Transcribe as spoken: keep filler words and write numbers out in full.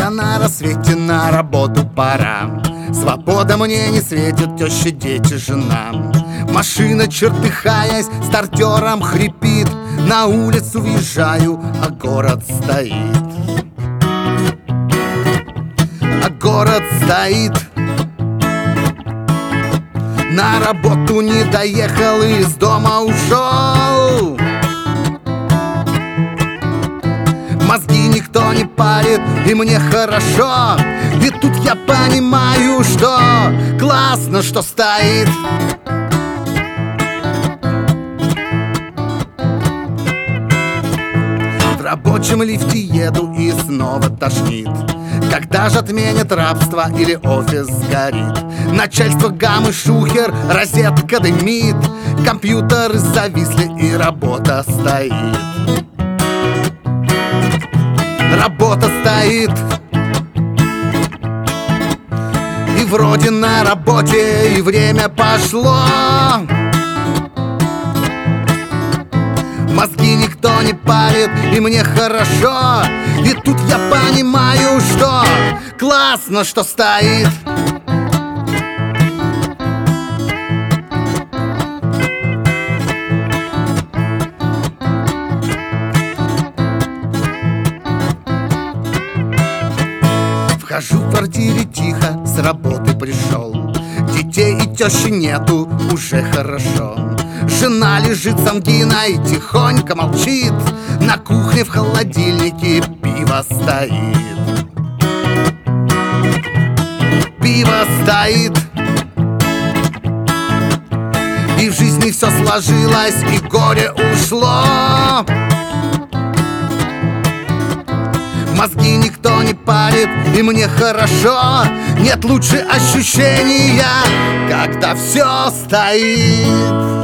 Утро на рассвете, на работу пора. Свобода мне не светит, теща, дети, жена. Машина, чертыхаясь, стартером хрипит. На улицу въезжаю, а город стоит. А город стоит. На работу не доехал, из дома ушел. Мозги никто не парит, и мне хорошо. И тут я понимаю, что классно, что стоит. В рабочем лифте еду и снова тошнит. Когда же отменят рабство или офис сгорит? Начальство гаммы шухер, розетка дымит. Компьютеры зависли и работа стоит. Работа стоит. И вроде на работе, и время пошло. Мозги никто не парит, и мне хорошо. И тут я понимаю, что классно, что стоит. Вхожу в квартире тихо, с работы пришел. Детей и тещи нету, уже хорошо. Жена лежит с ангиной, тихонько молчит. На кухне в холодильнике пиво стоит. Пиво стоит. И в жизни все сложилось, и горе ушло. Мозги никто не парит, и мне хорошо. Нет лучше ощущения, когда все стоит.